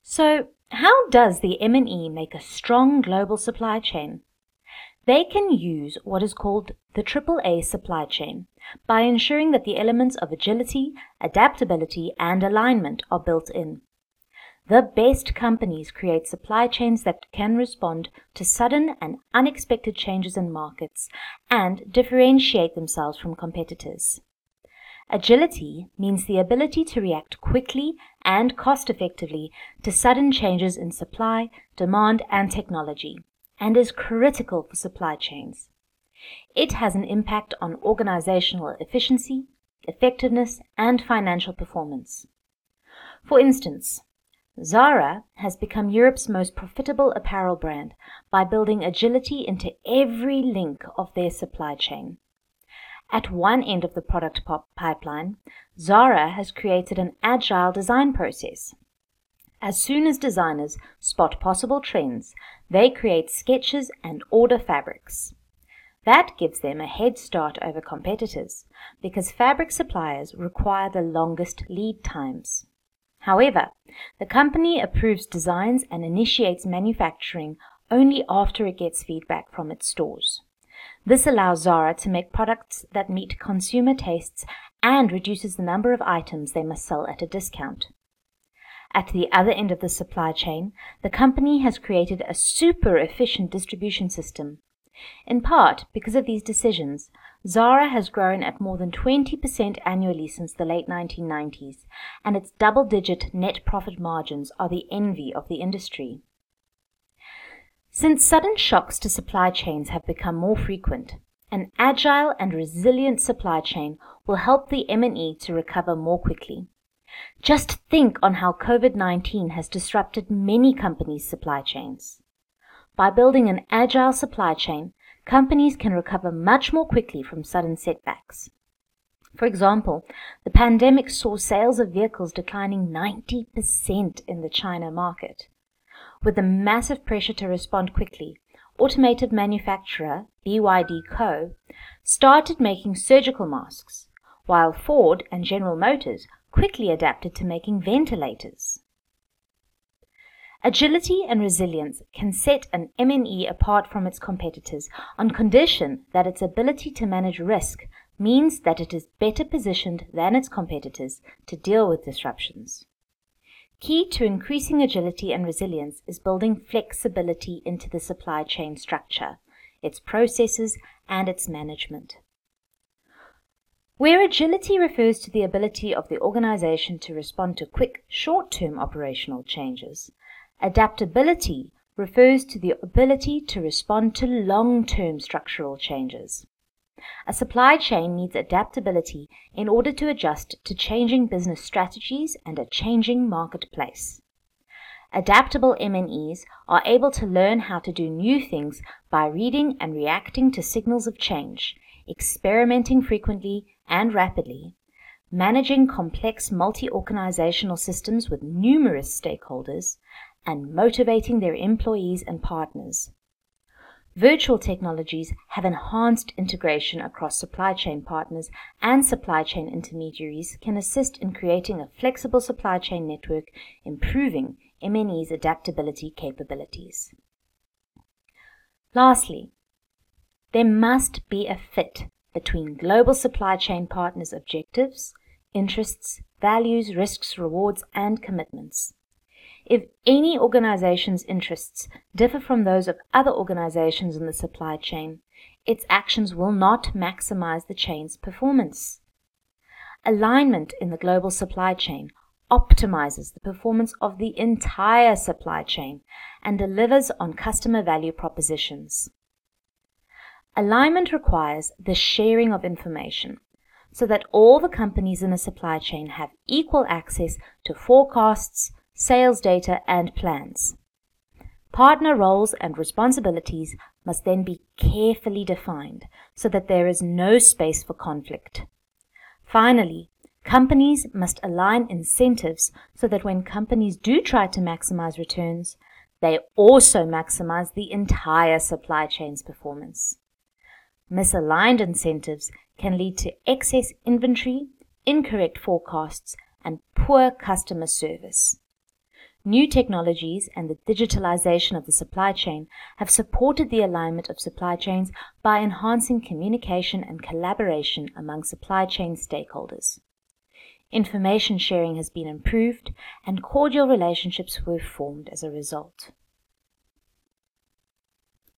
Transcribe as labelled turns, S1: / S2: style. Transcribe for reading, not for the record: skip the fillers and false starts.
S1: So, how does the M&E make a strong global supply chain? They can use what is called the AAA supply chain by ensuring that the elements of agility, adaptability, and alignment are built in. The best companies create supply chains that can respond to sudden and unexpected changes in markets and differentiate themselves from competitors. Agility means the ability to react quickly and cost-effectively to sudden changes in supply, demand, and technology, and is critical for supply chains. It has an impact on organizational efficiency, effectiveness, and financial performance. For instance, Zara has become Europe's most profitable apparel brand by building agility into every link of their supply chain. At one end of the product pipeline, Zara has created an agile design process. As soon as designers spot possible trends, they create sketches and order fabrics. That gives them a head start over competitors because fabric suppliers require the longest lead times. However, the company approves designs and initiates manufacturing only after it gets feedback from its stores. This allows Zara to make products that meet consumer tastes and reduces the number of items they must sell at a discount. At the other end of the supply chain, the company has created a super efficient distribution system. In part because of these decisions, Zara has grown at more than 20% annually since the late 1990s, and its double-digit net profit margins are the envy of the industry. Since sudden shocks to supply chains have become more frequent, an agile and resilient supply chain will help the M&E to recover more quickly. Just think on how COVID-19 has disrupted many companies' supply chains. By building an agile supply chain, companies can recover much more quickly from sudden setbacks. For example, the pandemic saw sales of vehicles declining 90% in the China market. With the massive pressure to respond quickly, automotive manufacturer BYD Co. started making surgical masks, while Ford and General Motors quickly adapted to making ventilators. Agility and resilience can set an M&E apart from its competitors on condition that its ability to manage risk means that it is better positioned than its competitors to deal with disruptions. Key to increasing agility and resilience is building flexibility into the supply chain structure, its processes, and its management. Where agility refers to the ability of the organization to respond to quick, short-term operational changes, adaptability refers to the ability to respond to long-term structural changes. A supply chain needs adaptability in order to adjust to changing business strategies and a changing marketplace. Adaptable M&Es are able to learn how to do new things by reading and reacting to signals of change, experimenting frequently and rapidly, managing complex multi-organizational systems with numerous stakeholders, and motivating their employees and partners. Virtual technologies have enhanced integration across supply chain partners, and supply chain intermediaries can assist in creating a flexible supply chain network, improving M&E's adaptability capabilities. Lastly, there must be a fit between global supply chain partners' objectives, interests, values, risks, rewards, and commitments. If any organization's interests differ from those of other organizations in the supply chain, its actions will not maximize the chain's performance. Alignment in the global supply chain optimizes the performance of the entire supply chain and delivers on customer value propositions. Alignment requires the sharing of information so that all the companies in a supply chain have equal access to forecasts, sales data, and plans. Partner roles and responsibilities must then be carefully defined so that there is no space for conflict. Finally, companies must align incentives so that when companies do try to maximize returns, they also maximize the entire supply chain's performance. Misaligned incentives can lead to excess inventory, incorrect forecasts, and poor customer service. New technologies and the digitalization of the supply chain have supported the alignment of supply chains by enhancing communication and collaboration among supply chain stakeholders. Information sharing has been improved, and cordial relationships were formed as a result.